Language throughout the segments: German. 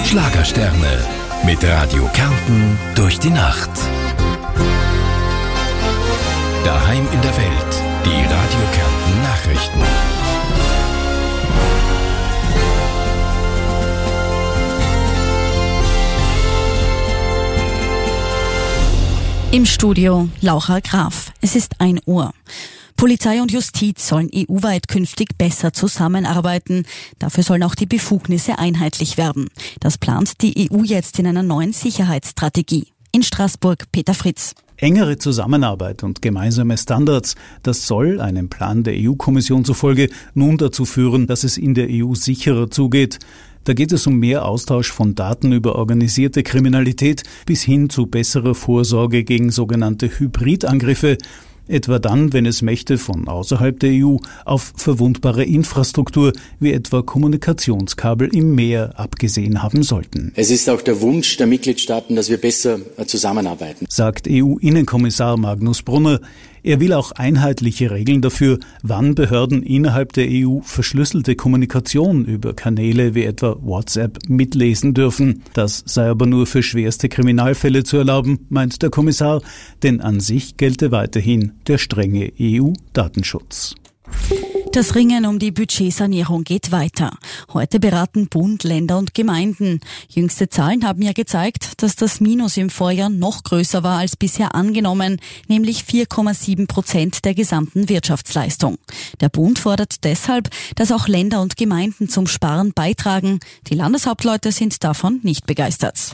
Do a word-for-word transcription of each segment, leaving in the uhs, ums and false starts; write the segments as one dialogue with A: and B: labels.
A: Schlagersterne mit Radio Kärnten durch die Nacht. Daheim in der Welt, die Radio Kärnten Nachrichten.
B: Im Studio Laura Graf. Es ist ein Uhr. Polizei und Justiz sollen E U-weit künftig besser zusammenarbeiten. Dafür sollen auch die Befugnisse einheitlich werden. Das plant die E U jetzt in einer neuen Sicherheitsstrategie. In Straßburg Peter Fritz.
C: Engere Zusammenarbeit und gemeinsame Standards, das soll, einem Plan der E U-Kommission zufolge, nun dazu führen, dass es in der E U sicherer zugeht. Da geht es um mehr Austausch von Daten über organisierte Kriminalität bis hin zu besserer Vorsorge gegen sogenannte Hybridangriffe, etwa dann, wenn es Mächte von außerhalb der E U auf verwundbare Infrastruktur wie etwa Kommunikationskabel im Meer abgesehen haben sollten.
D: Es ist auch der Wunsch der Mitgliedstaaten, dass wir besser zusammenarbeiten,
C: sagt E U-Innenkommissar Magnus Brunner. Er will auch einheitliche Regeln dafür, wann Behörden innerhalb der E U verschlüsselte Kommunikation über Kanäle wie etwa WhatsApp mitlesen dürfen. Das sei aber nur für schwerste Kriminalfälle zu erlauben, meint der Kommissar, denn an sich gelte weiterhin der strenge E U-Datenschutz.
B: Das Ringen um die Budgetsanierung geht weiter. Heute beraten Bund, Länder und Gemeinden. Jüngste Zahlen haben ja gezeigt, dass das Minus im Vorjahr noch größer war als bisher angenommen, nämlich vier Komma sieben Prozent der gesamten Wirtschaftsleistung. Der Bund fordert deshalb, dass auch Länder und Gemeinden zum Sparen beitragen. Die Landeshauptleute sind davon nicht begeistert.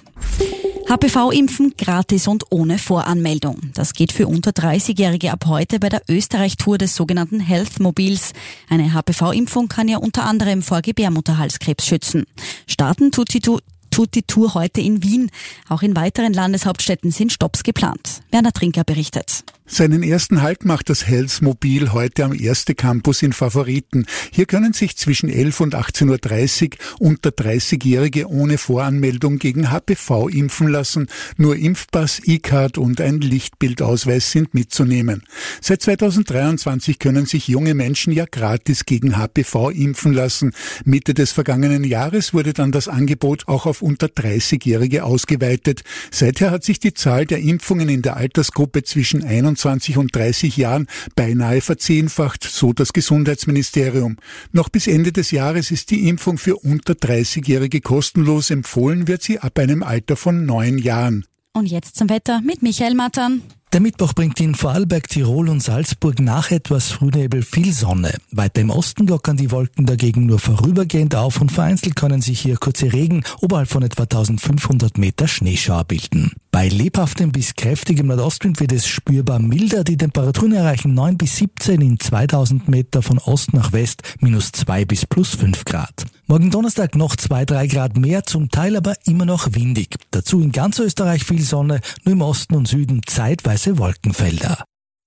B: H P V-Impfen gratis und ohne Voranmeldung. Das geht für unter dreißigjährige ab heute bei der Österreich-Tour des sogenannten Health-Mobils. Eine H P V-Impfung kann ja unter anderem vor Gebärmutterhalskrebs schützen. Starten tut die, tut die Tour heute in Wien. Auch in weiteren Landeshauptstädten sind Stopps geplant. Werner Trinker berichtet.
E: Seinen ersten Halt macht das Health-Mobil heute am Erste Campus in Favoriten. Hier können sich zwischen elf und achtzehn Uhr dreißig unter dreißigjährige ohne Voranmeldung gegen H P V impfen lassen. Nur Impfpass, E-Card und ein Lichtbildausweis sind mitzunehmen. Seit zweitausenddreiundzwanzig können sich junge Menschen ja gratis gegen H P V impfen lassen. Mitte des vergangenen Jahres wurde dann das Angebot auch auf unter dreißigjährige ausgeweitet. Seither hat sich die Zahl der Impfungen in der Altersgruppe zwischen einundzwanzig und dreißig Jahren beinahe verzehnfacht, so das Gesundheitsministerium. Noch bis Ende des Jahres ist die Impfung für unter dreißigjährige kostenlos. Empfohlen wird sie ab einem Alter von neun Jahren.
B: Und jetzt zum Wetter mit Michael Mattern.
F: Der Mittwoch bringt in Vorarlberg, Tirol und Salzburg nach etwas Frühnebel viel Sonne. Weiter im Osten lockern die Wolken dagegen nur vorübergehend auf und vereinzelt können sich hier kurze Regen oberhalb von etwa eintausendfünfhundert Meter Schneeschauer bilden. Bei lebhaftem bis kräftigem Nordostwind wird es spürbar milder. Die Temperaturen erreichen neun bis siebzehn, in zweitausend Meter von Ost nach West minus zwei bis plus fünf Grad. Morgen Donnerstag noch zwei, drei Grad mehr, zum Teil aber immer noch windig. Dazu in ganz Österreich viel Sonne, nur im Osten und Süden zeitweise Wolkenfelder.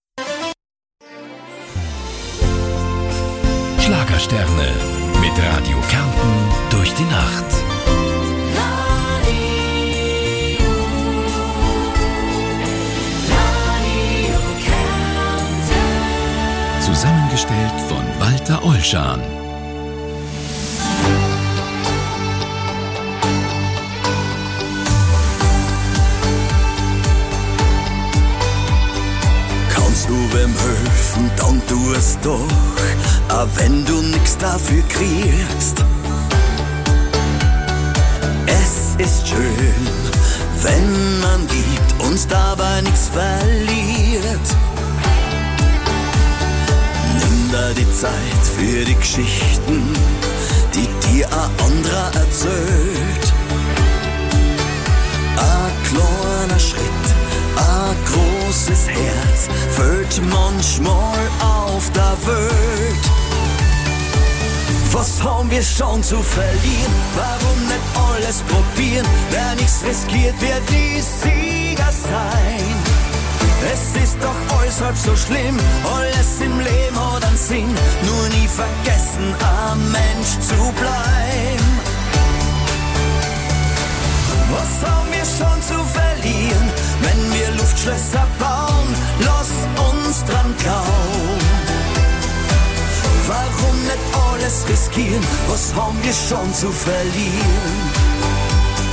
A: Schlagersterne mit Radio Kärnten durch die Nacht. Zusammengestellt von Walter Olschan.
G: Kannst du wem helfen, dann tu es doch, auch wenn du nix dafür kriegst. Es ist schön, wenn man gibt und dabei nichts verliert. Nimm dir die Zeit für die Geschichten, die dir ein anderer erzählt. Ein kleiner Schritt, ein großes Herz fällt manchmal auf der Welt. Was haben wir schon zu verlieren? Warum nicht alles probieren? Wer nichts riskiert, wird die Sieger sein. Es ist doch alles halb so schlimm, alles im Leben hat einen Sinn. Nur nie vergessen, ein Mensch zu bleiben. Was haben wir schon zu verlieren, wenn wir Luftschlösser bauen? Lass uns dran glauben. Warum nicht alles riskieren? Was haben wir schon zu verlieren?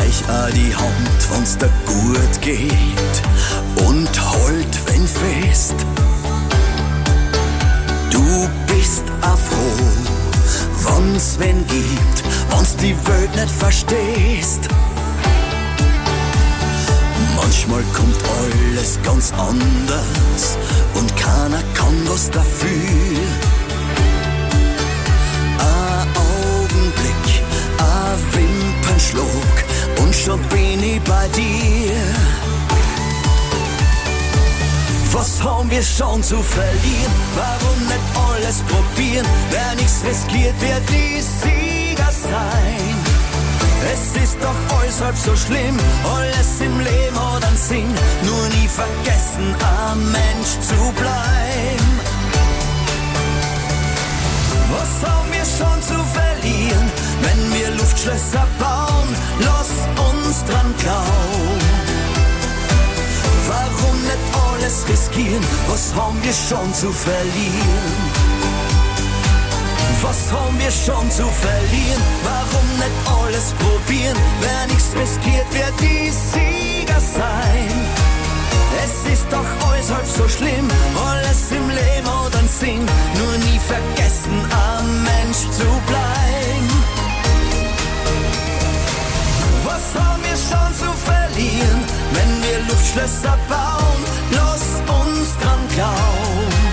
G: reich a die Hand, wenn's dir gut geht und holt, wenn fest. Du bist a froh, wenn's wen gibt, wenn's die Welt nicht verstehst. Manchmal kommt alles ganz anders und keiner kann was dafür. Ein Augenblick, ein Wimpernschlag und schon bin ich bei dir. Was haben wir schon zu verlieren? Warum nicht alles probieren? Wer nichts riskiert, wird die Sieger sein. Es ist doch alles halb so schlimm, alles im Leben hat einen Sinn. Nur nie vergessen, ein Mensch zu bleiben. Was haben wir schon zu verlieren? Wenn wir Luftschlösser bauen, lass uns dran glauben. Warum nicht alles riskieren? Was haben wir schon zu verlieren? Was haben wir schon zu verlieren? Warum nicht alles probieren? Wer nichts riskiert, wird die Sieger sein. Es ist doch alles halb so schlimm, alles im Leben hat einen Sinn. Nur nie vergessen, ein Mensch zu bleiben. Was haben wir schon zu verlieren? Wenn wir Luftschlösser bauen, lass uns dran glauben.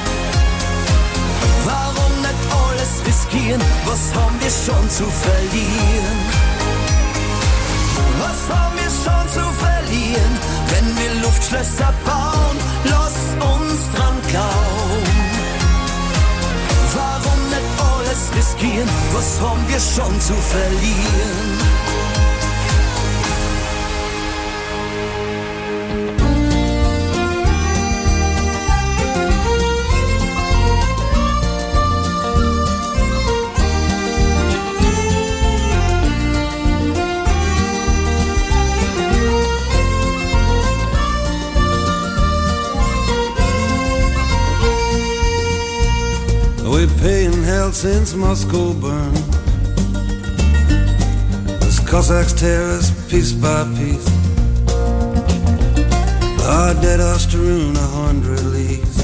G: Warum nicht alles riskieren? Was haben wir schon zu verlieren? Was haben wir schon zu verlieren? Wenn wir Luftschlösser bauen, lass uns dran glauben. Warum nicht alles riskieren? Was haben wir schon zu verlieren?
H: We pay in hell since Moscow burned. As Cossacks tear us piece by piece, our dead are strewn a hundred leagues.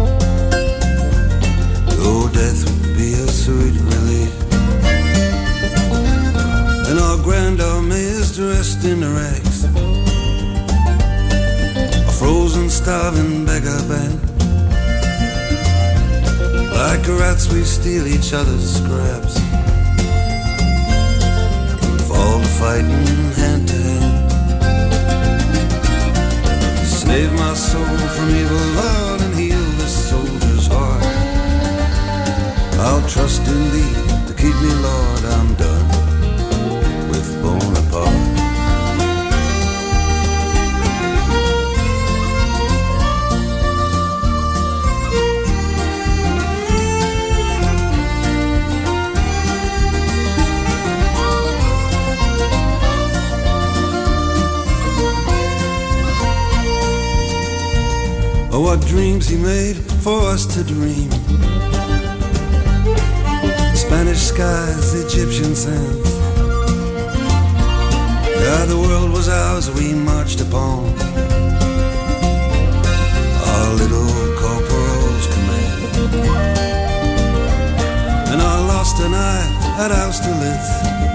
H: Oh, death would be a sweet relief. And our grand army is dressed in rags, a frozen, starving beggar band. Like rats we steal each other's scraps, fall to fighting hand to hand. Save my soul from evil, Lord, and heal this soldier's heart. I'll trust in thee to keep me, Lord, I'm done with Bonaparte. Oh, what dreams he made for us to dream. Spanish skies, Egyptian sands. Yeah, the world was ours, we marched upon our little corporal's command. And I lost an eye at Austerlitz.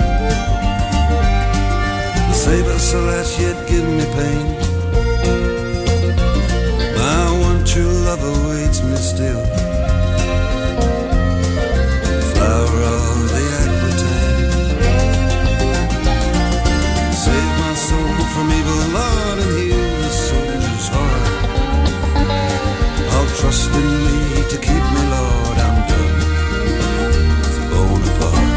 H: The saber slash yet give me pain. My one true love awaits me still, flower of the Aquitaine. Save my soul from evil, Lord, and heal the soldier's heart. I'll trust in thee to keep me, Lord, I'm done with Bonaparte.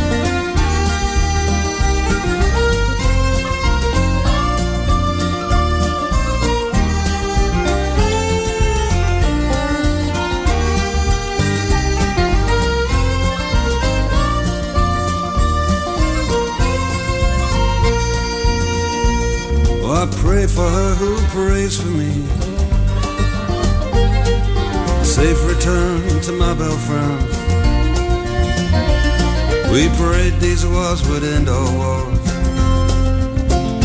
H: I pray for her who prays for me. Safe return to my belle France. We prayed these wars would end all wars.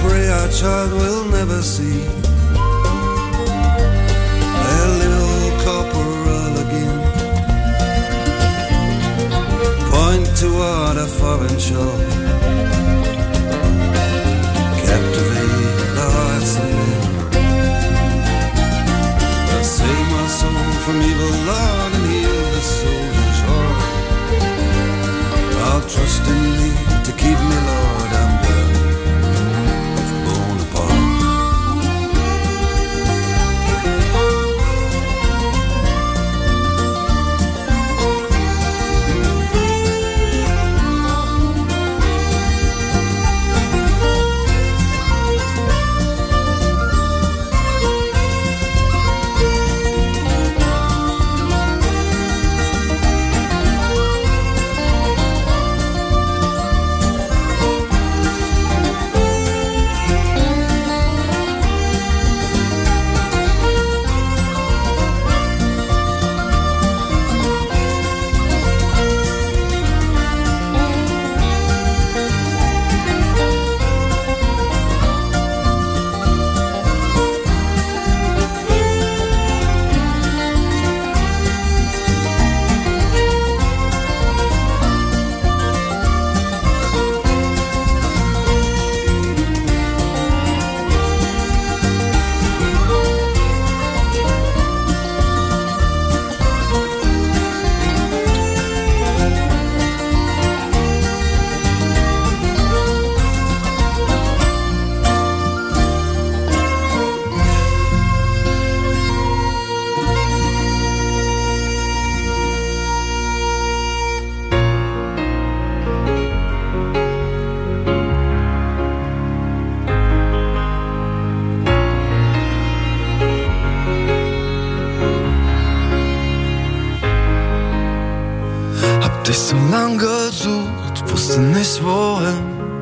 H: pray our child will never see their little corporal again. Point toward a foreign shore, captivate the hearts of men. They'll save my soul from evil, Lord, and heal the soldier's heart. I'll trust in thee to keep me, Lord, I'm done of Bonaparte.
I: Dich so lang gesucht, wusste nicht wohin,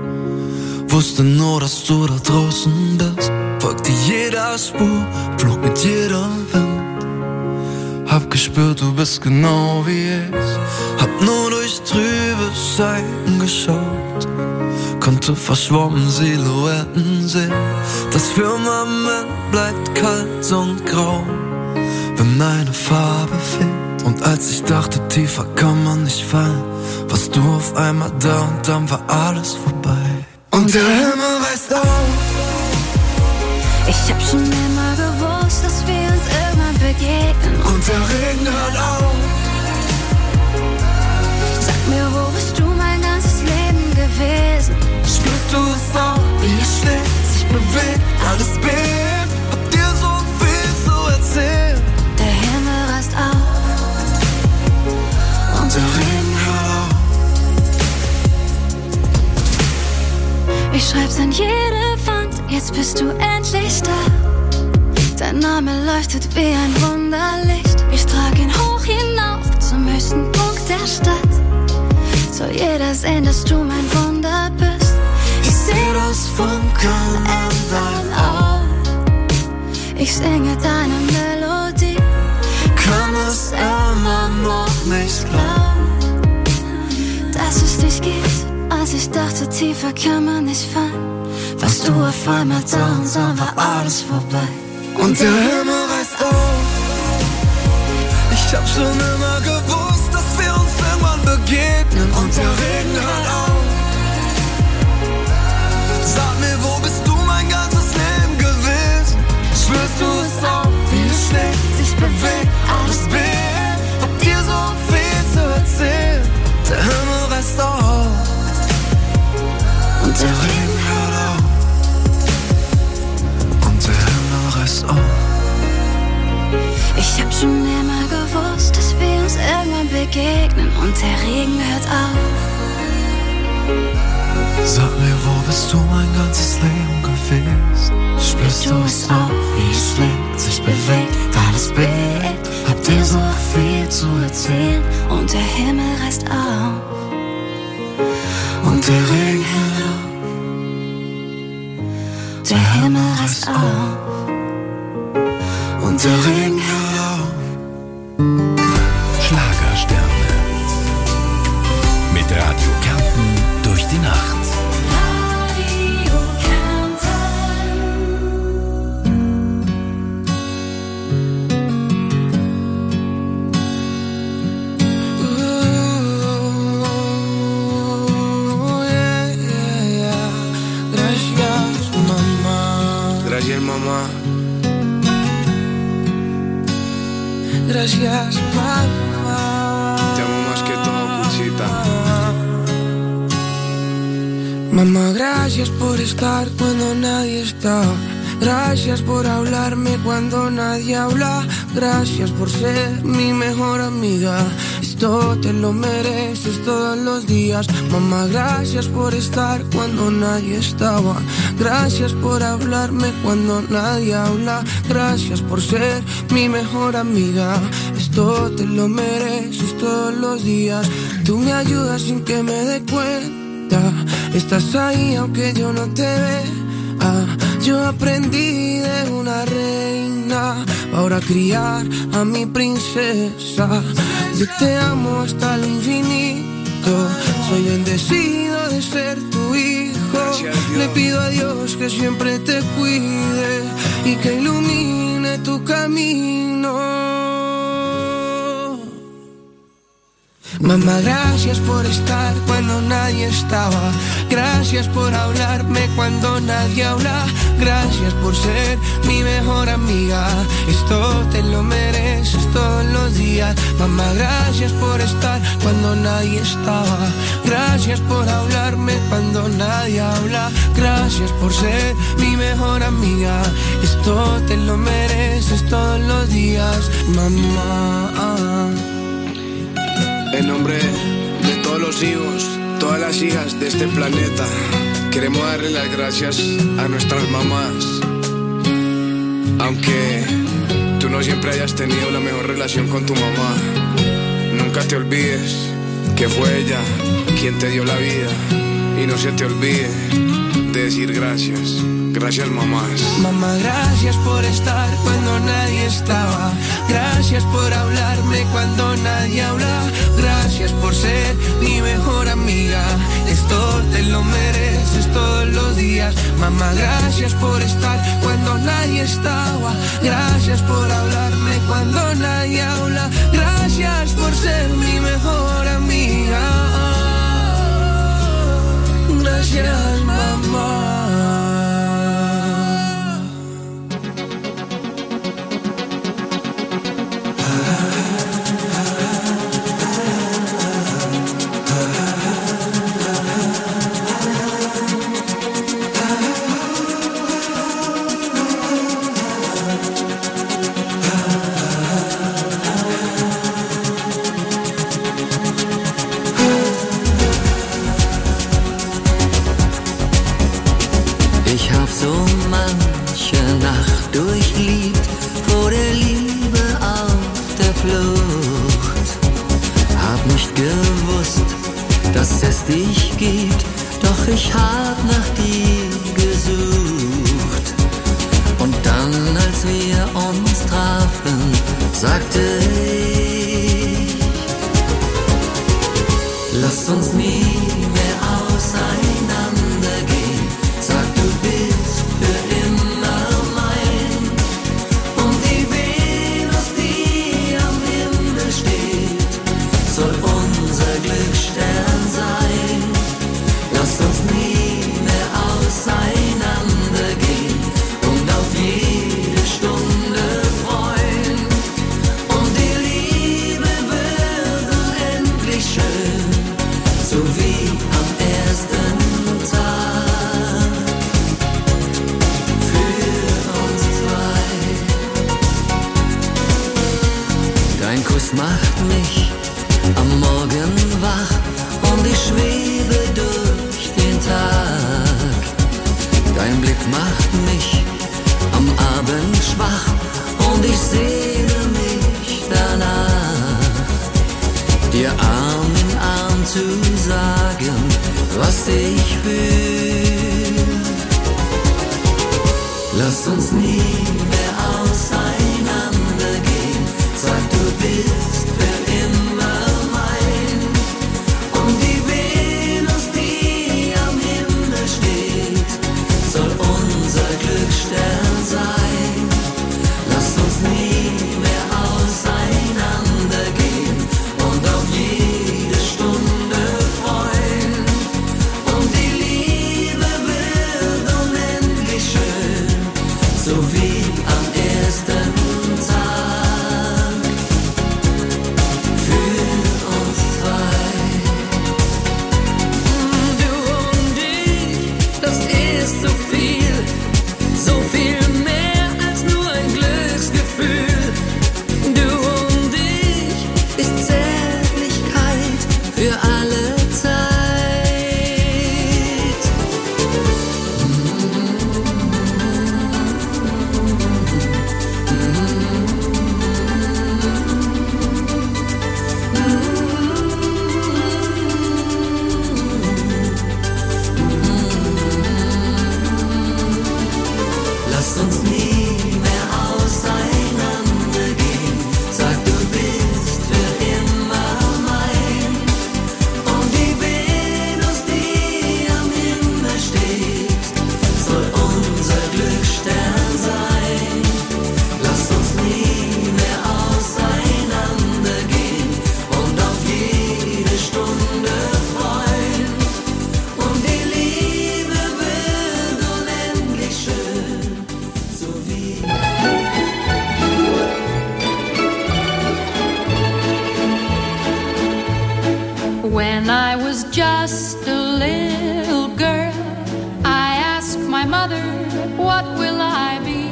I: wusste nur, dass du da draußen bist. Folgte jeder Spur, flog mit jedem Wind. Hab gespürt, du bist genau wie ich. Hab nur durch trübe Scheiben geschaut, konnte verschwommen Silhouetten sehen. Das Firmament bleibt kalt und grau, wenn eine Farbe fehlt. Und als ich dachte, tiefer kann man nicht fallen, warst du auf einmal da und dann war alles vorbei. Und der Himmel reißt auf.
J: Ich hab schon immer gewusst, dass wir uns irgendwann begegnen.
I: Und der Regen hört auf.
J: Sag mir, wo bist du mein ganzes Leben gewesen?
I: Spürst du es auch, wie es schlägt, sich bewegt, alles bebt. Hab dir so viel zu erzählen.
J: Der Himmel reißt auf. Und der Regen hört auf. Ich schreib's an jede Wand, jetzt bist du endlich da. Dein Name leuchtet wie ein Wunderlicht. Ich trag ihn hoch hinauf zum höchsten Punkt der Stadt. Soll jeder sehen, dass du mein Wunder bist.
I: Ich seh das Funkeln in deinen Augen.
J: Ich singe deine Melodie.
I: Kann es immer noch nicht glauben,
J: dass es dich gibt. Als ich dachte, tiefer kann man nicht fallen, warst du auf einmal da und dann war alles vorbei.
I: Und der Himmel reißt auf. Ich hab schon immer gewusst, dass wir uns irgendwann begegnen. Und der Regen hört auf. Sag mir, wo bist du mein ganzes Leben gewesen? Spürst du es auch, wie es schlägt, sich bewegt, alles bebt? Hab dir so viel zu erzählen. Der Himmel reißt auf. Und der Regen hört auf. Und der Himmel reißt auf.
J: Ich hab schon immer gewusst, dass wir uns irgendwann begegnen. Und der Regen hört auf.
I: Sag mir, wo bist du mein ganzes Leben gewesen? Spürst du es auch, wie es schlägt, sich bewegt, alles bebt?
J: Hab dir so viel zu erzählen. Und der Himmel reißt auf.
I: Und der Regen hört auf.
J: Der Himmel reißt auf.
I: Und der Regen hört auf.
A: Schlagersterne. Mit Radio Kärnten durch die Nacht.
J: Radio Kärnten.
K: Gracias, mamá. Gracias, mamá. Te amo más que todo, Cuchita. Mamá, gracias por estar cuando nadie está. Gracias por hablarme cuando nadie habla. Gracias por ser mi mejor amiga. Esto te lo mereces todos los días. Mamá, gracias por estar cuando nadie estaba. Gracias por hablarme cuando nadie habla. Gracias por ser mi mejor amiga. Esto te lo mereces todos los días. Tú me ayudas sin que me dé cuenta. Estás ahí aunque yo no te vea. Yo aprendí de una reina ahora criar a mi princesa. Yo te amo hasta el infinito. Soy bendecido de ser tu hijo. Le pido a Dios que siempre te cuide y que ilumine tu camino. Mamá, gracias por estar cuando nadie estaba. Gracias por hablarme cuando nadie habla. Gracias por ser mi mejor amiga. Esto te lo mereces todos los días. Mamá, gracias por estar cuando nadie estaba. Gracias por hablarme cuando nadie habla. Gracias por ser mi mejor amiga. Esto te lo mereces todos los días, mamá. En nombre de todos los hijos, todas las hijas de este planeta, queremos darle las gracias a nuestras mamás. Aunque tú no siempre hayas tenido la mejor relación con tu mamá, nunca te olvides que fue ella quien te dio la vida. Y no se te olvide de decir gracias. Gracias, mamás. Mamá, gracias por estar cuando nadie estaba. Gracias por hablarme cuando nadie habla. Gracias por ser mi mejor amiga. Esto te lo mereces todos los días. Mamá, gracias por estar cuando nadie estaba. Gracias por hablarme cuando nadie habla. Gracias por ser mi mejor amiga. Gracias, mamá.
L: Durchliebt vor der Liebe auf der Flucht. Hab nicht gewusst, dass es dich gibt, doch ich hab nach dir gesucht. Und dann, als wir uns trafen, sagte ich, lass uns nie mehr auseinandergehen. Sag, du bist für immer mein. Und die Venus, die am Himmel steht, soll unser Glücksstern sein. Lass uns nie mehr auseinandergehen und auf jede Stunde freuen. Und die Liebe wird unendlich schön, so wie am ersten Tag für uns zwei. Dein Kuss macht mich am Morgen wach und ich schwebe durch den Tag. Dein Blick macht mich am Abend schwach und ich sehne mich danach, dir Arm in Arm zu sagen, was ich fühl. Lass uns nie mehr auseinandergehen. Sag, du bist für immer mein. Und die Venus, die am Himmel steht, soll unser Glücksstern sein. Lass uns nie mehr auseinandergehen und auf jede Stunde freuen. Und die Liebe wird unendlich schön, Lass uns nie mehr auseinandergehen. Sag, du bist für immer mein. Und die Venus, die am Himmel steht, soll unser Glücksstern sein. Lass uns nie mehr auseinandergehen und auf jede Stunde freuen. Und die Liebe wird unendlich schön, so wie
M: When I was just a little girl, I asked my mother, what will I be?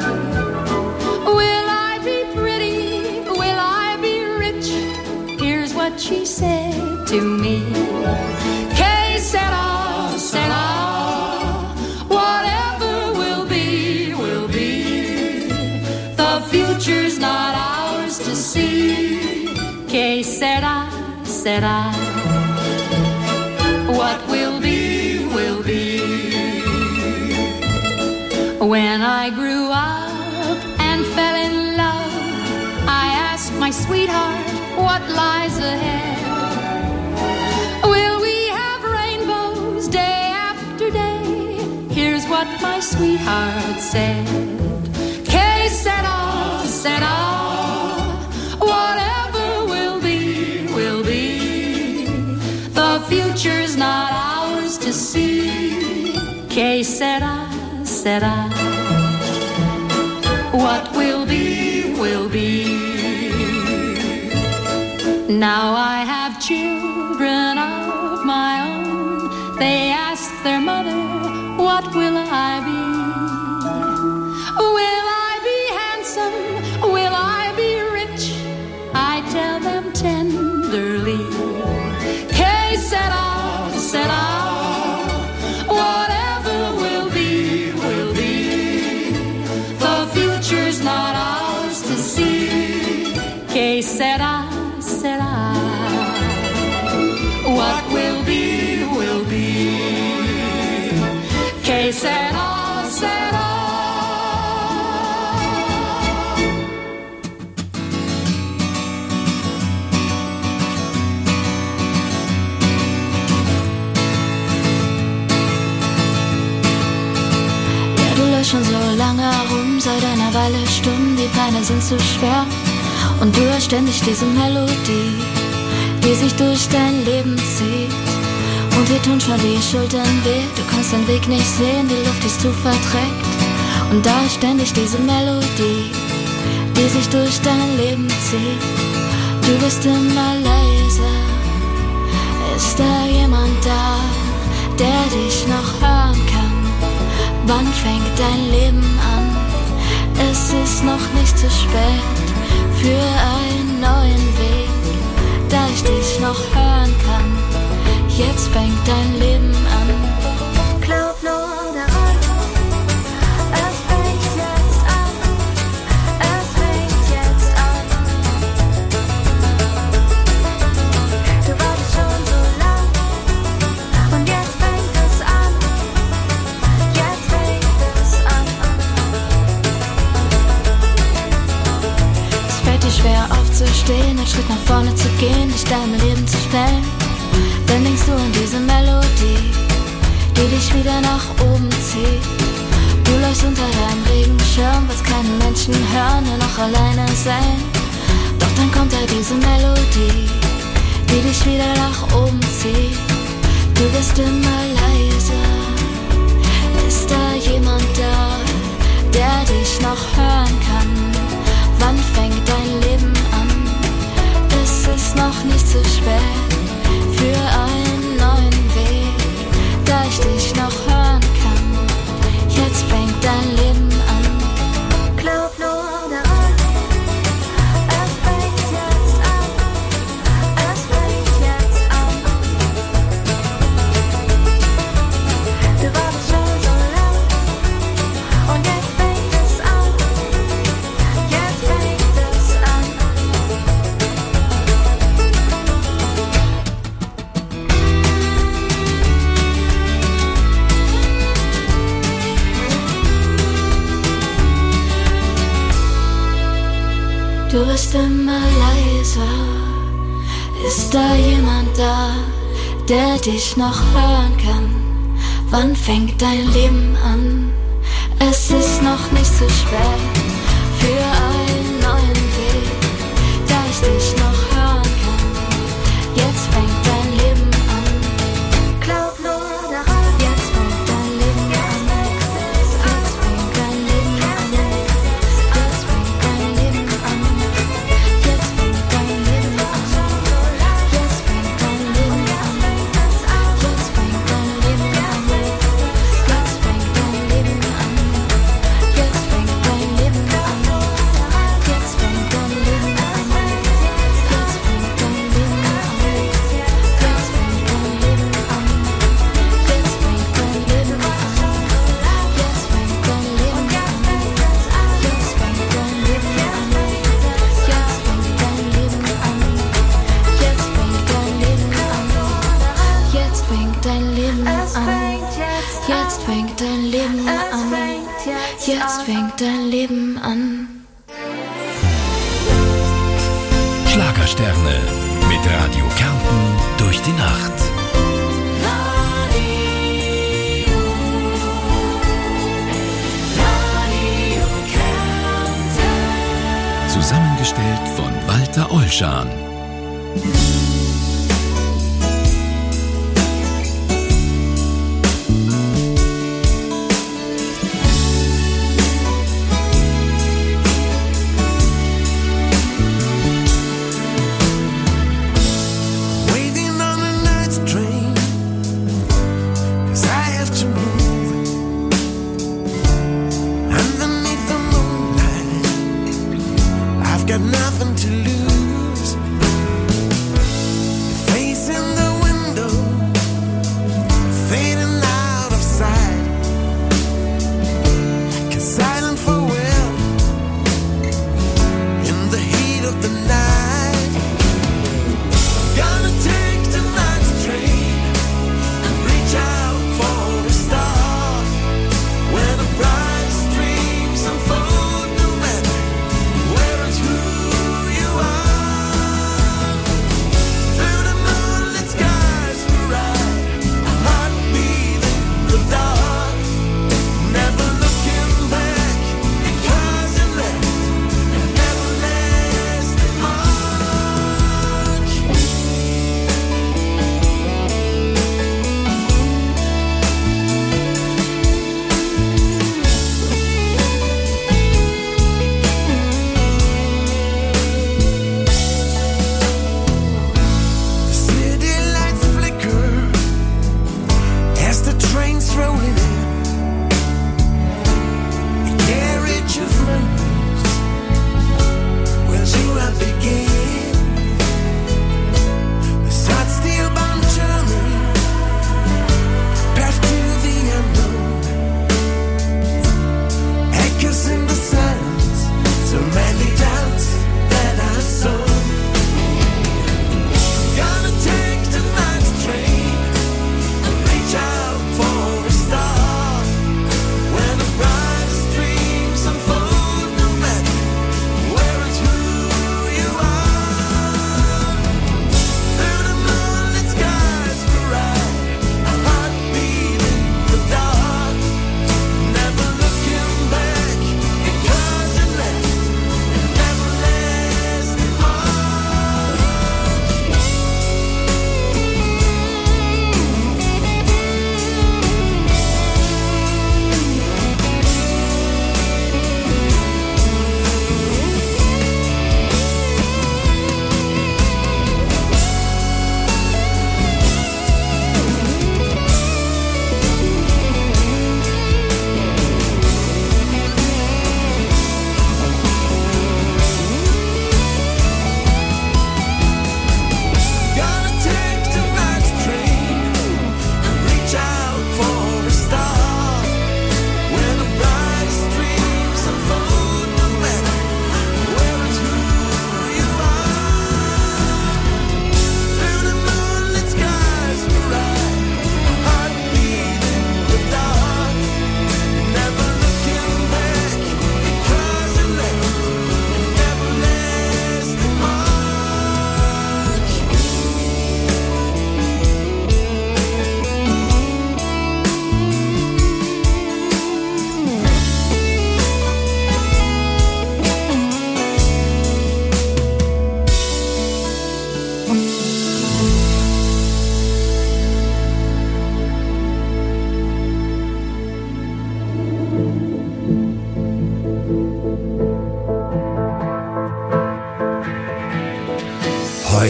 M: Will I be pretty? Will I be rich? Here's what she said to me. Que sera, sera, whatever will be, will be. The future's not ours to see. Que sera, sera. What will be, will be. When I grew up and fell in love, I asked my sweetheart, what lies ahead? Will we have rainbows day after day? Here's what my sweetheart said. Que sera, sera, whatever will be, will be. The future's not ours to see. Que sera, sera. What will be, will be. Now I have children of my own. They ask their mother, what will I be? Will I be handsome? Will I be rich? I tell them tenderly. Que sera, sera. Whatever will be, will be. The future's not ours to see. Que sera, sera. What will be, will be. Que sera, sera.
J: Schon so lange herum, seit einer Weile stumm, die Beine sind zu schwer und du hörst ständig diese Melodie, die sich durch dein Leben zieht und dir tun schon die Schultern weh, du kannst den Weg nicht sehen, die Luft ist zu verdreckt und da ist ständig diese Melodie, die sich durch dein Leben zieht, du bist immer leiser, ist da jemand da, der dich noch hören kann? Wann fängt dein Leben an? Es ist noch nicht zu spät für einen neuen Weg, da ich dich noch hören kann. Jetzt fängt dein Leben an. Glaub nur daran, es fängt jetzt an. Es fängt jetzt an. Du wartest schon so lang und jetzt fängt es an. Jetzt fängt es an. Es fällt dir schwer aufzustehen, einen Schritt nach vorne zu gehen, dich deinem Leben zu stellen. Dann denkst du an diese Melodie, die dich wieder nach oben zieht. Du läufst unter deinem Regenschirm, willst keinen Menschen hören, nur noch alleine sein. Doch dann kommt da diese Melodie, die dich wieder nach oben zieht. Du bist immer leiser. Ist da jemand da, der dich noch hören kann? Wann fängt dein Leben an? Es ist noch nicht zu spät für einen neuen Weg, da ich dich noch hören kann. Jetzt fängt dein Leben an. Glaub nur daran, es fängt jetzt an. Es fängt jetzt an. Du wartest schon so lang und jetzt fängt es an. Jetzt fängt es an. Du bist immer leiser. Ist da jemand da, der dich noch hören kann? Wann fängt dein Leben an? Es ist noch nicht zu spät für einen neuen Weg, da ich dich noch hören kann. Jetzt fängt dein Leben an. Glaub nur daran. Jetzt fängt dein Leben an. Jetzt fängt dein Leben an. Jetzt fängt dein Leben an. Jetzt fängt dein Leben an. Jetzt fängt dein Leben an. Jetzt fängt dein Leben an. Jetzt fängt dein Leben an. Jetzt fängt dein Leben an. Jetzt fängt dein Leben an. Jetzt fängt dein Leben an. Jetzt fängt dein Leben an. Jetzt fängt dein Leben an. Jetzt fängt dein Leben an. Jetzt fängt dein Leben an. Jetzt fängt dein Leben an. Jetzt fängt dein Leben an. Jetzt fängt dein Leben an. Jetzt fängt dein Leben an. Jetzt fängt dein Leben an.
A: Schlagersterne mit Radio Kärnten durch die Nacht. Zusammengestellt von Walter Ollschan.
I: Waiting on a night train, 'cause I have to move underneath the moonlight. I've got nothing to lose. Facing the window, fading out of sight, like a silent farewell in the heat of the night. Gonna take tonight's train and reach out for a star, where the brightest dreams unfold, no matter where and who you are.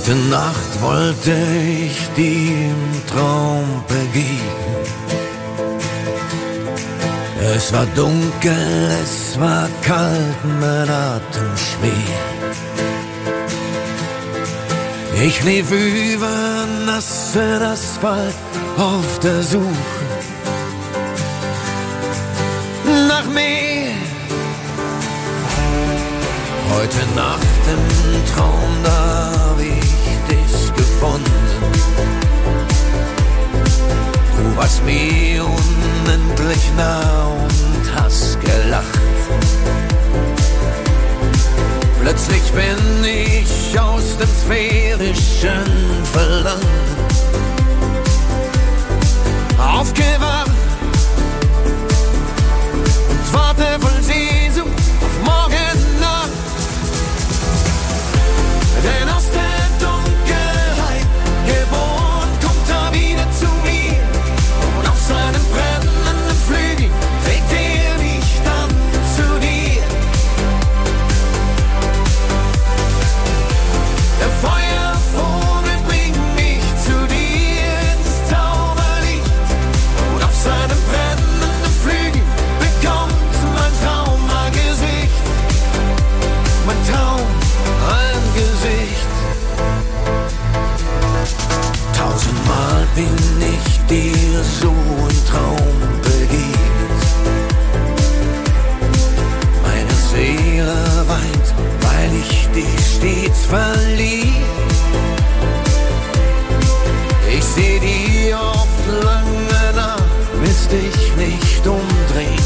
I: Heute Nacht wollte ich die im Traum begegnen. Es war dunkel, es war kalt, mein Atem schwer. Ich lief über nassen Asphalt auf der Suche nach mir. Heute Nacht im Traum, da hab ich dich gefunden. Du warst mir unendlich nah und hast gelacht. Plötzlich bin ich aus dem sphärischen Verlangen aufgewacht und warte voll Sehnsucht auf morgen Nacht. Denn aus der Dunkelheit geboren kommt er wieder zu mir und auf seinen brennenden Flügeln trägt er mich dann zu dir. Der Feuervogel bringt mich zu dir ins Zauberlicht und auf seinen brennenden Flügeln bekommt mein Traum ein Gesicht. Mein Traum ein Gesicht. Tausendmal bin ich dir so im Traum begegnet. Meine Seele weint, weil ich dich stets verlieb. Ich seh dir oft lange nach, bis dich nicht umdrehen.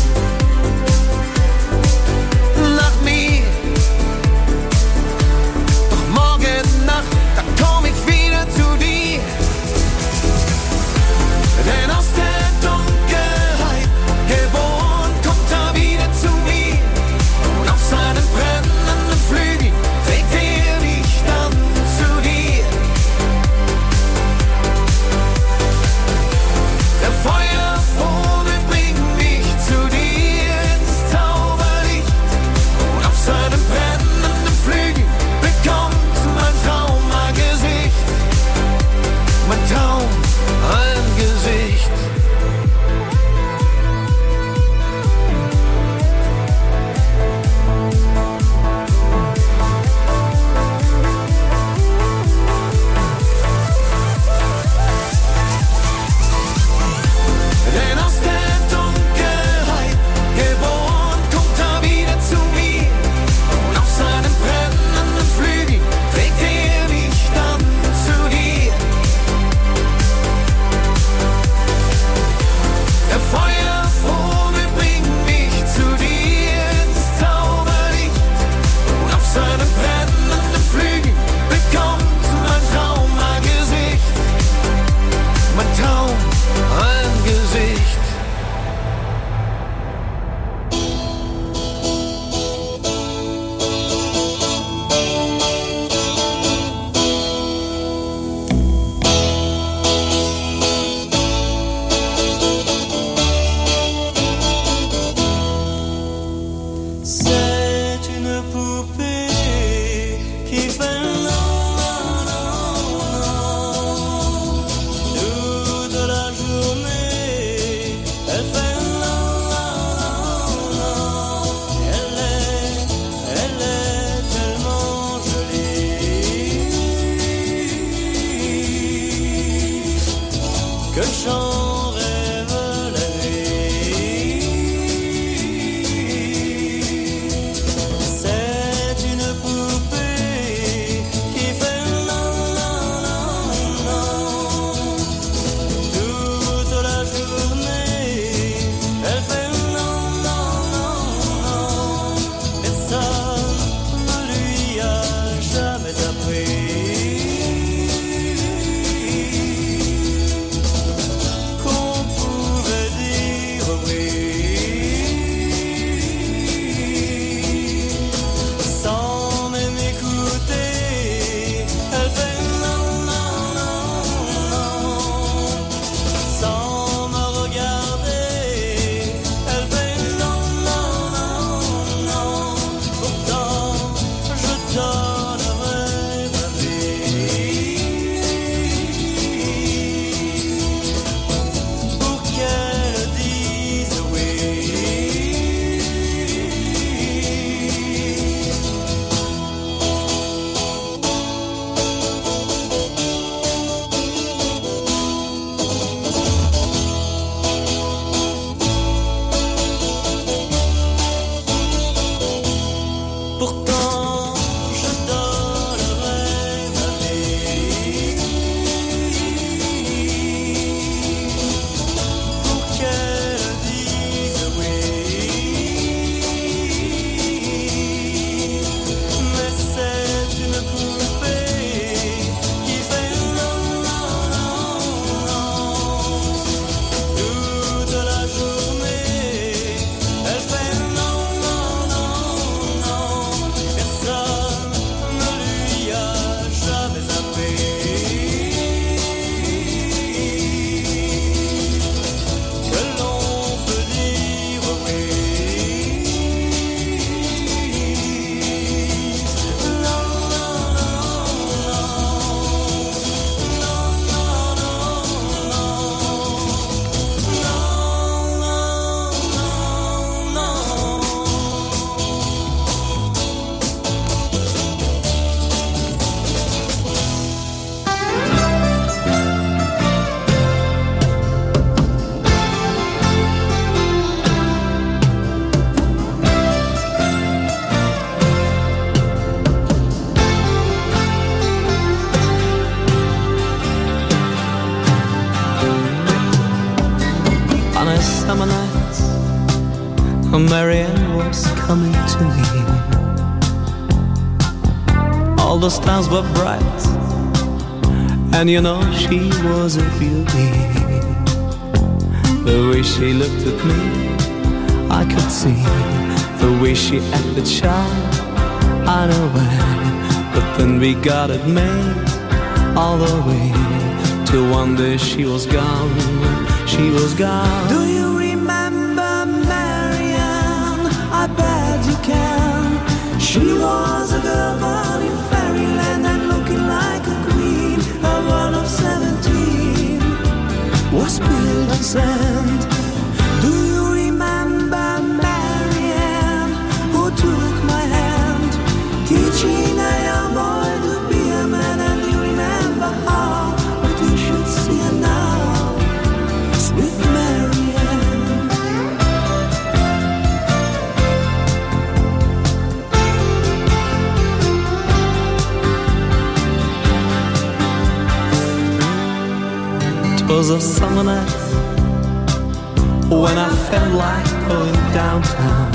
I: Nach mir. Doch morgen Nacht, da komm ich wieder zu dir. Denn aus der Dunkelheit geboren kommt er wieder zu mir und auf seinen brennenden Flügeln trägt er mich dann zu dir. Der Feuervogel bringt mich zu dir ins Zauberlicht und auf seinen brennenden Flügeln bekommt mein Traum ein Gesicht. Mein Traum ein Gesicht. Denn aus der Dunkelheit geboren kommt er wieder zu mir und auf seinen brennenden Flügeln trägt er mich dann zu dir. Der Feuervogel bringt mich zu dir ins Zauberlicht und auf seinen brennenden Flügeln bekommt mein Traum ein Gesicht. Mein Traum ein Gesicht.
L: C'est une poupée qui fait non, non, non. Toute la journée, elle fait non, non, non. Elle est, elle est tellement jolie que j'en rêve la nuit.
N: Marianne was coming to me. All the stars were bright, and you know she was a beauty. The way she looked at me, I could see. The way she acted shy, I know why. But then we got it made all the way till one day she was gone. She was gone.
G: Do you remember Marianne? I bet you can. She was a girl born in fairyland and looking like a queen. A world of seventeen was built on sand. Do you remember Marianne, who took my hand, teaching a young boy to be a man? And you remember how, but you should see her now, sweet Marianne.
N: It was a summer night when I felt like going downtown,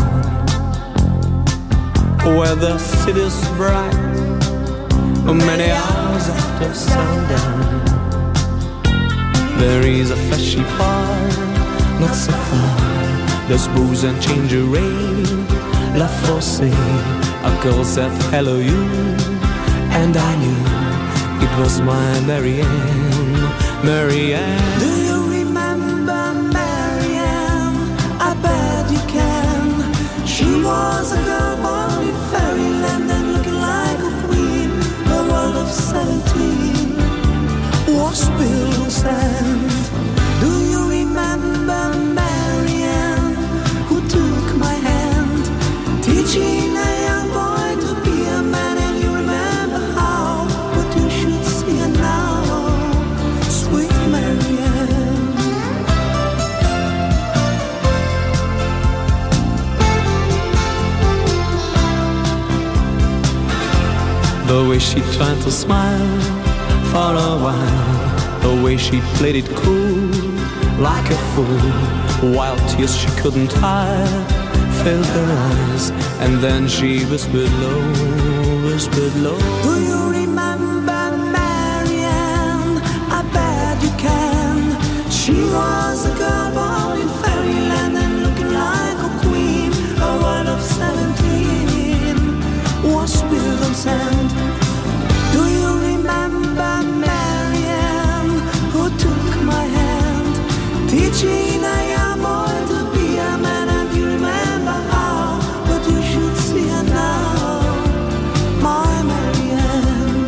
N: where the city's bright many hours after sundown. There is a flashy bar not so far. There's booze and ginger ale left for sale. A girl said hello you, and I knew it was my Marianne, Marianne.
G: Do you remember Marianne? I bet you can. She was a girl born in fairyland and looking like a queen. The world of seventeen was built on sand. Do you remember Marianne, who took my hand, teaching a young boy to be a man? And you remember how, but you should see her now, sweet Marianne.
N: The way she tried to smile for a while, the way she played it cool like a fool, wild tears she couldn't hide filled her eyes, and then she whispered low, whispered low.
G: Do you remember Marianne? I bet you can. She was a girl born in fairyland and looking like a queen. A world of seventeen was built on sand. Do you remember Marianne, who took my hand, teaching a young boy to be a man? And you remember how, but you should see her now, my Marianne.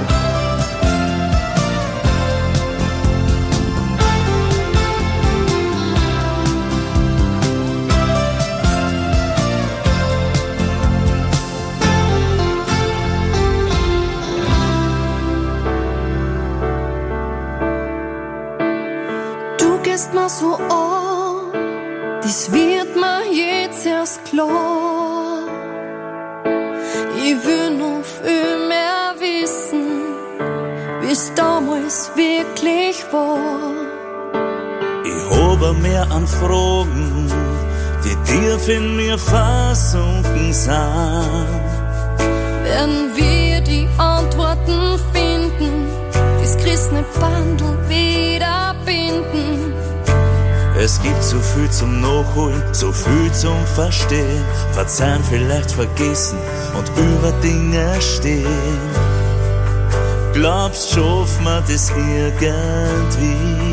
J: Du gehst mir so an, das wird mir jetzt erst klar. Ich will noch viel mehr wissen, wie's damals wirklich war.
O: Ich habe mehr an Fragen, die tief in mir versunken sind.
J: Werden wir die Antworten finden, das christene Bandel wieder binden?
O: Es gibt so viel zum Nachholen, so viel zum Verstehen. Verzeihen, vielleicht vergessen und über Dinge stehen. Glaubst, schaffen wir das irgendwie?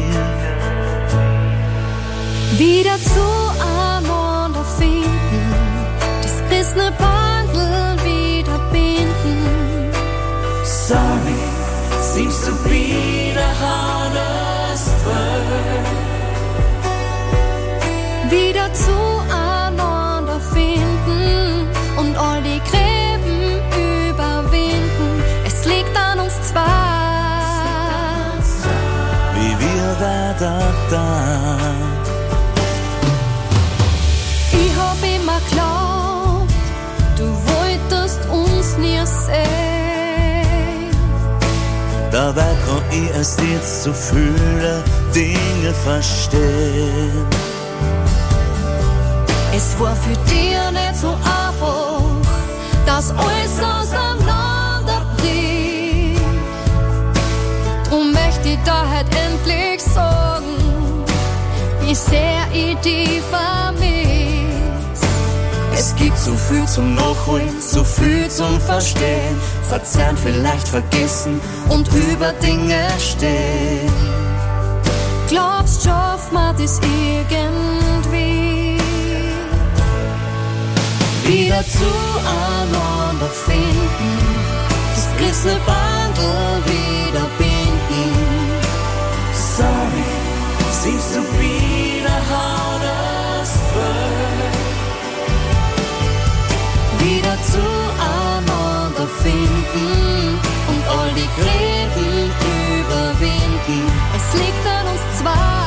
J: Wieder zueinander finden, das christene Bandel wieder binden.
G: Sorry, seems to be the hardest word.
J: Wieder zueinander finden und all die Gräben überwinden. Es liegt an uns zwei.
O: Wie wir weiter da.
J: Ich hab immer geglaubt, du wolltest uns nie sehen.
O: Dabei kann ich erst jetzt so viele Dinge verstehen.
J: Es war für dich nicht so einfach, dass alles auseinanderbricht. Drum möchte ich da halt endlich sagen, wie sehr ich dich vermiss.
O: Es gibt so viel zum Nachholen, so viel zum Verstehen. Verzerren, vielleicht vergessen und über Dinge stehen.
J: Glaubst, schaff man das irgendwie? Wieder zueinander finden, das gerissene Bandel wieder binden.
O: Sorry, seems to be the hardest word.
J: Wieder zueinander finden und all die Gräben überwinden. Es liegt an uns zwei.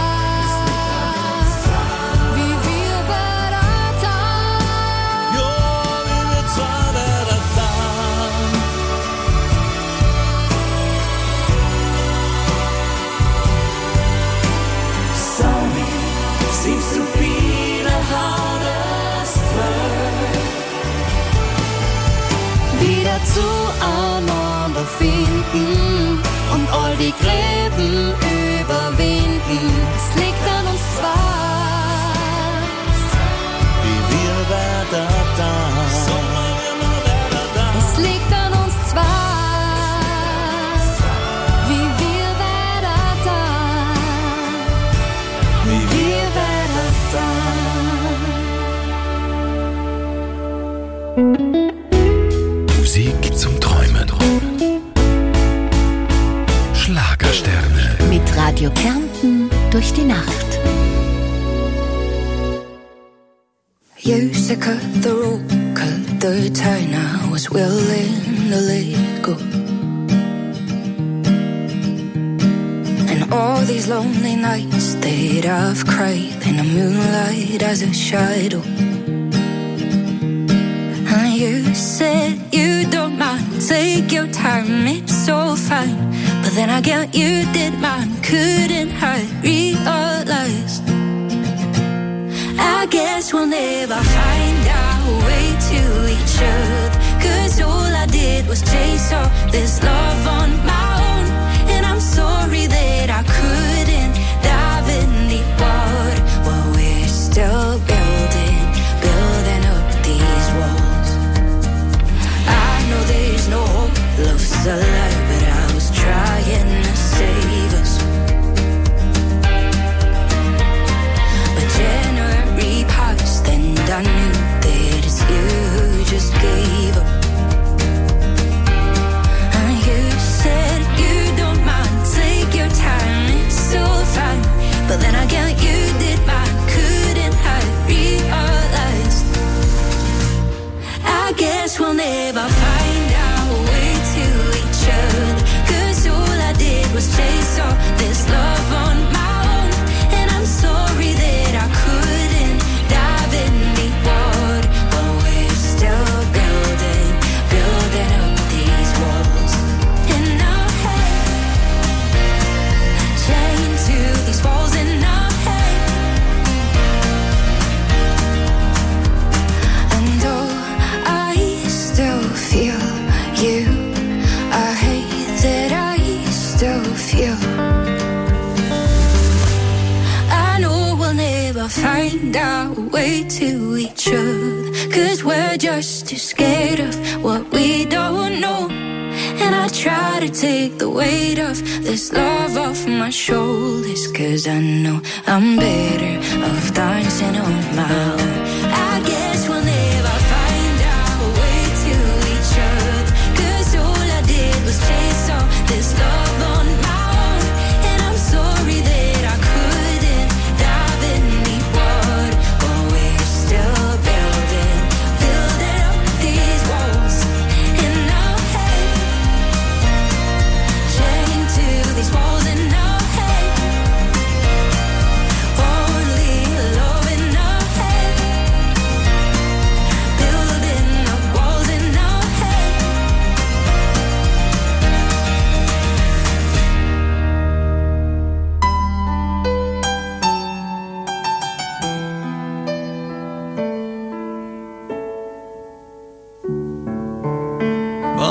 O: Seems to be the hardest word.
J: Wieder zueinander finden und all die Gräben überwinden. Es liegt an uns zwei.
O: Wie wir werden da.
J: Es liegt an uns zwei. Wie wir werden da.
O: Wie wir
A: Musik zum Träumen. Schlagersterne.
P: Mit Radio Kärnten durch die Nacht.
K: Used to cut the rope, cut the tie, now I was willing to let it go. And all these lonely nights that I've cried in the moonlight as a shadow. And you said you don't mind, take your time, it's so fine. But then again you did mine, couldn't hide, realize. I guess we'll never find our way to each other, 'cause all I did was chase all this love on my own. And I'm sorry that I couldn't dive in the water while we're still building, building up these walls. I know there's no hope, love's alive, but I was trying to save us. But January passed and I knew that it's you who just gave up. And you said you don't mind, take your time, it's so fine. But then again you did mine, couldn't hide, realized. I guess we'll never find our way to each other, 'cause all I did was chase all this love on my own. And I'm sorry that I couldn't dive in the water while we're still building, building up these walls. And now hey, chained to these walls, and now hey, and oh, I still feel you. I hate that I still feel. I know we'll never find our way to each other, 'cause we're just too scared of what we don't know. And I try to take the weight of this love off my shoulders, 'cause I know I'm better off dancing on my own. I guess we'll never find our way to each other, 'cause all I did was chase all this love on my own. And I'm sorry that I couldn't dive in the water while we're still building, building up these walls. And now hey, chained to these walls, and now hey, only love, and now hey.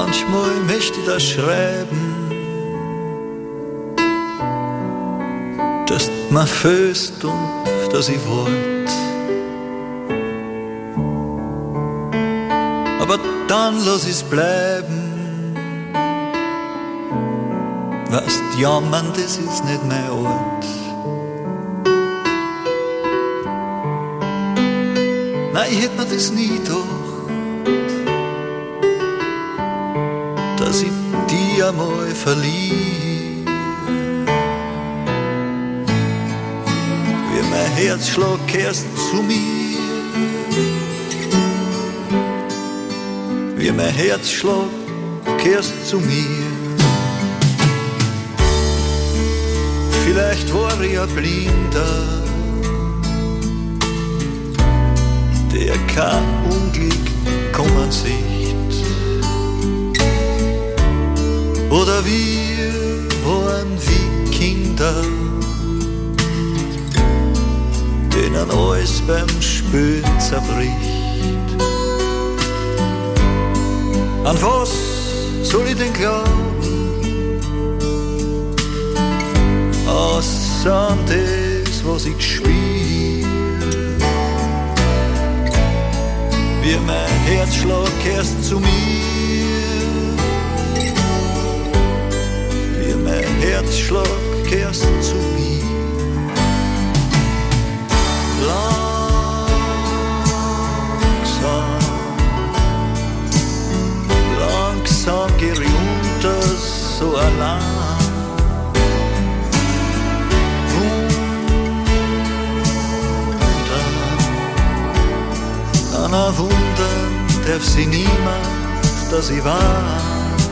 Q: manchmal möchte ich das schreiben, dass du mir fühlst und dass ich wollt. Aber dann lass ich's bleiben, weißt, jammern, das ist nicht mein Ort. Nein, ich hätt mir das nie gedacht, dass ich dich einmal verlieh. Wie mein Herzschlag kehrst zu mir, wie mein Herzschlag kehrst zu mir. Vielleicht war ich ein Blinder, der kein Unglück kommen sieht. Oder wir waren wie Kinder, denen alles beim Spülen zerbricht. An was soll ich denn glauben, außer an das, was ich spiel? Wie mein Herzschlag kehrst zu mir, wie mein Herzschlag kehrst zu mir. Langsam, langsam geh ich unter, so allein. Wunder, an Wundern darf sie niemand, dass ich war,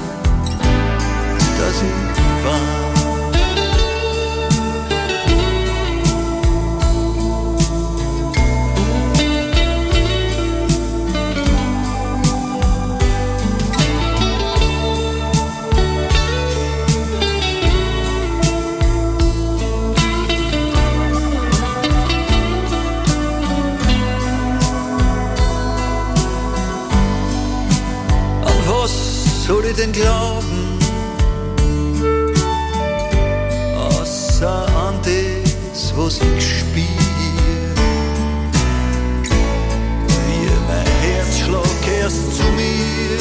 Q: dass ich war. Soll ich denn glauben, außer an das, was ich spiel? Wie mein Herzschlag kehrst zu mir,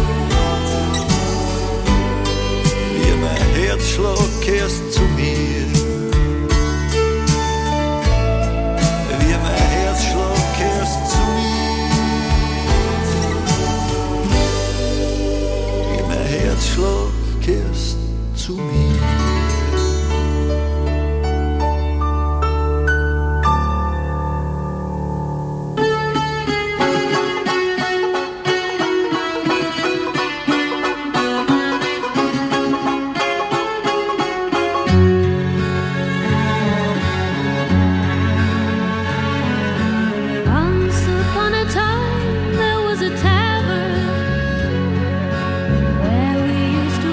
Q: wie mein Herzschlag kehrst zu mir, wie mein Herzschlag kehrst zu mir. Herzschlag kehrst zu mir.
J: Once upon a time there was a tavern where we used to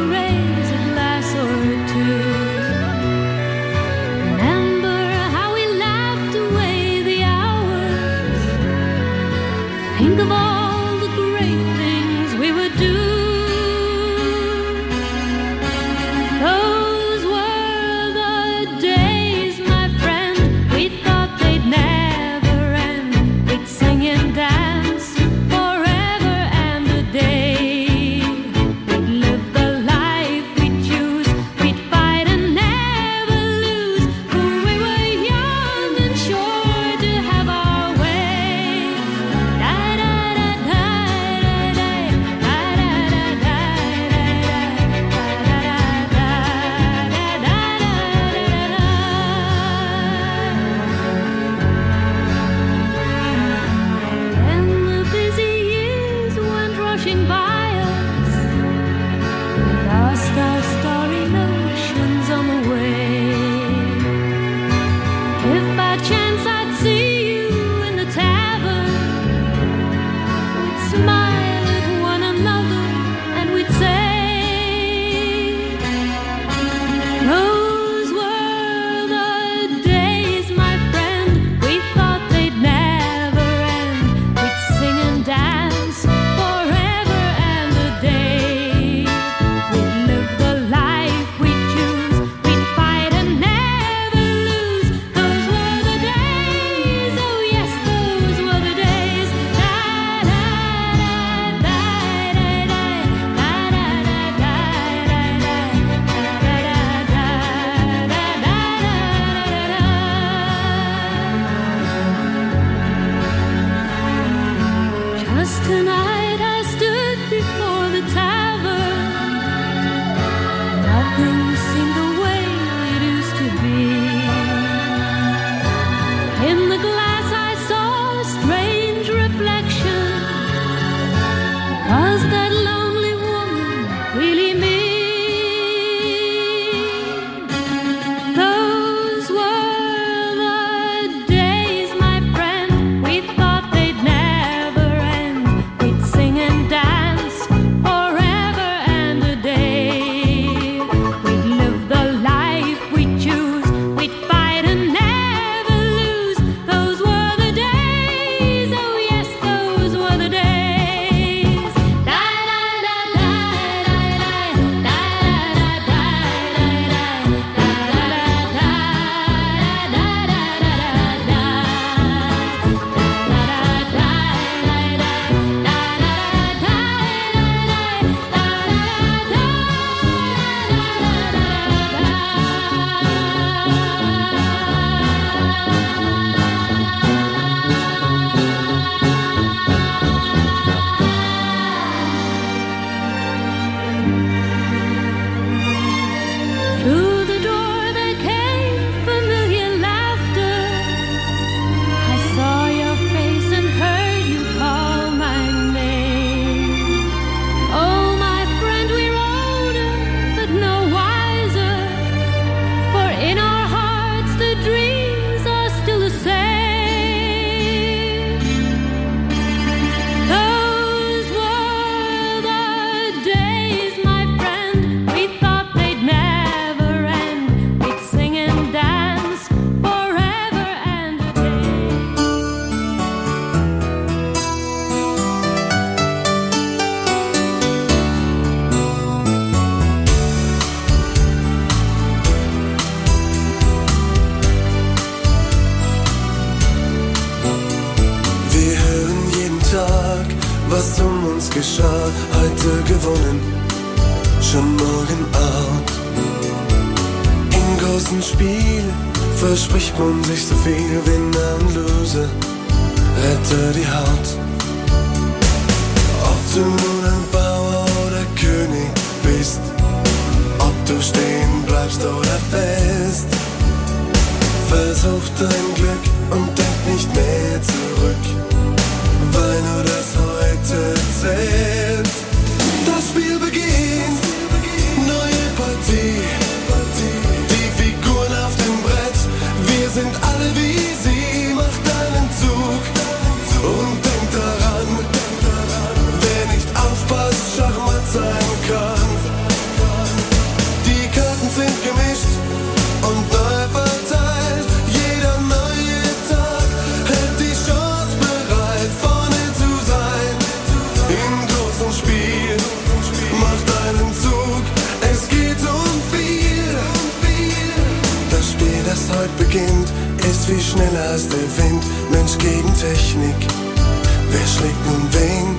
R: Schar heute gewonnen, schon morgen out. Im großen Spiel verspricht man sich so viel, Winner und Loser, rette die Haut. Ob du nun ein Bauer oder König bist, ob du stehen bleibst oder fest, versuch dein Glück und denk nicht mehr zurück, weil nur das heute zählt. Das Spiel beginnt, neue Partie, die Figuren auf dem Brett, wir sind alle wie sie, mach deinen Zug und denk daran, wer nicht aufpasst, Schachmatt sein kann. Die Karten sind gemischt und neu verteilt, jeder neue Tag hält die Chance bereit, vorne zu sein. Im großen Spiel, mach deinen Zug, es geht um viel. Das Spiel, das heute beginnt, ist viel schneller als der Wind, Mensch gegen Technik, wer schlägt nun wen?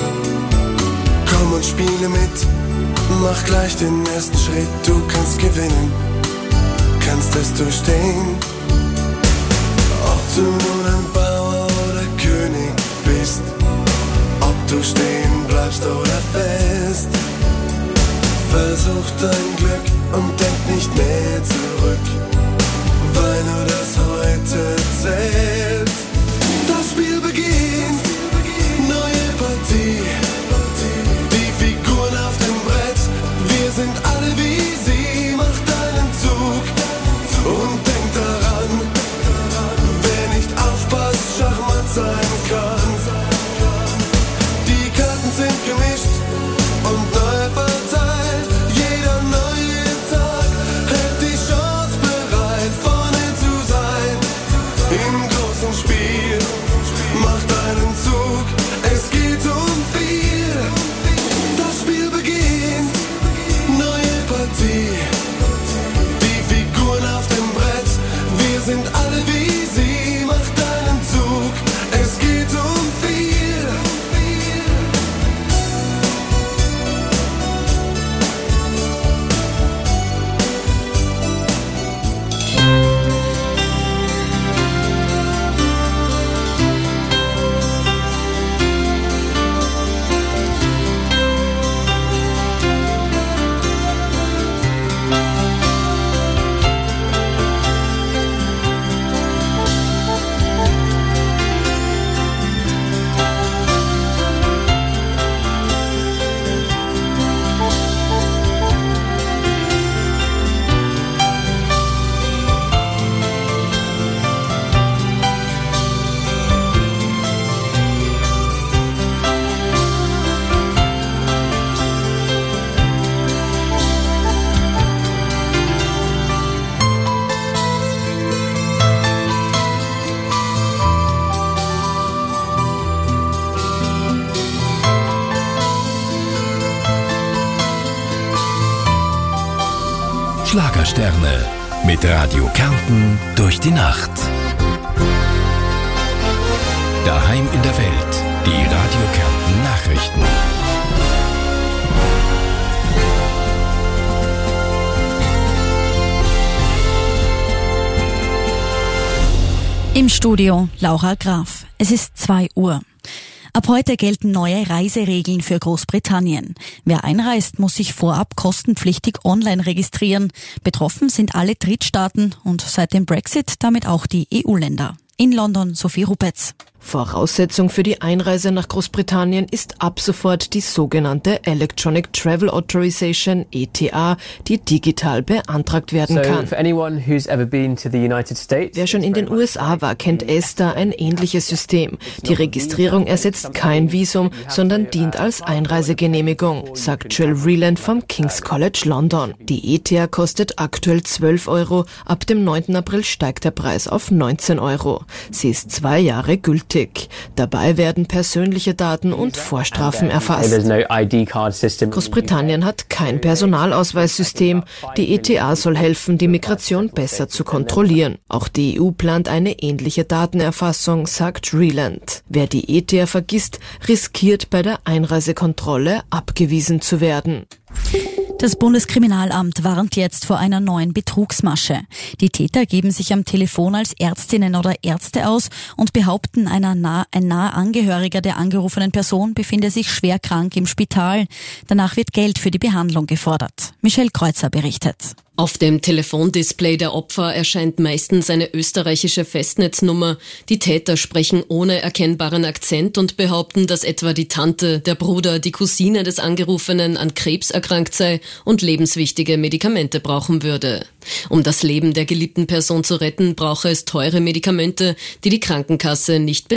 R: Komm und spiele mit, mach gleich den ersten Schritt, du kannst gewinnen, kannst es durchstehen. Ob du nun ein Bauer oder König bist, ob du stehen bleibst oder fest, versuch dein Glück und denk nicht mehr zurück, weil nur das heute zählt. Das Spiel beginnt, neue Partie, die Figuren auf dem Brett, wir sind alle wie sie, mach deinen Zug und denk daran, wer nicht aufpasst, Schachmatt sein kann. Die Karten sind gemischt und neu verteilt, jeder neue Tag hält die Chance bereit, vorne zu sein. Im großen Spiel, mach deinen Zug, es geht um viel. Das Spiel beginnt, neue Partie, die Figuren auf dem Brett, wir sind alle wie sie, mach deinen Zug, es geht um viel.
A: Schlagersterne mit Radio Kärnten durch die Nacht. Daheim in der Welt, die Radio Kärnten Nachrichten.
B: Im Studio Laura Graf. Es ist zwei Uhr. Ab heute gelten neue Reiseregeln für Großbritannien. Wer einreist, muss sich vorab kostenpflichtig online registrieren. Betroffen sind alle Drittstaaten und seit dem Brexit damit auch die E U-Länder. In London Sophie Rupetz.
S: Voraussetzung für die Einreise nach Großbritannien ist ab sofort die sogenannte Electronic Travel Authorization, E T A, die digital beantragt werden kann. Wer schon in den U S A war, kennt ESTA, ein ähnliches System. Die Registrierung ersetzt kein Visum, sondern dient als Einreisegenehmigung, sagt Jill Reland vom King's College London. Die E T A kostet aktuell zwölf Euro, ab dem neunten April steigt der Preis auf neunzehn Euro. Sie ist zwei Jahre gültig. nötig. Dabei werden persönliche Daten und Vorstrafen erfasst. Großbritannien hat kein Personalausweissystem. Die E T A soll helfen, die Migration besser zu kontrollieren. Auch die E U plant eine ähnliche Datenerfassung, sagt Reland. Wer die E T A vergisst, riskiert bei der Einreisekontrolle abgewiesen zu werden.
B: Das Bundeskriminalamt warnt jetzt vor einer neuen Betrugsmasche. Die Täter geben sich am Telefon als Ärztinnen oder Ärzte aus und behaupten, einer nah, ein naher Angehöriger der angerufenen Person befinde sich schwer krank im Spital. Danach wird Geld für die Behandlung gefordert. Michelle Kreuzer berichtet.
T: Auf dem Telefondisplay der Opfer erscheint meistens eine österreichische Festnetznummer. Die Täter sprechen ohne erkennbaren Akzent und behaupten, dass etwa die Tante, der Bruder, die Cousine des Angerufenen an Krebs erkrankt sei und lebenswichtige Medikamente brauchen würde. Um das Leben der geliebten Person zu retten, brauche es teure Medikamente, die die Krankenkasse nicht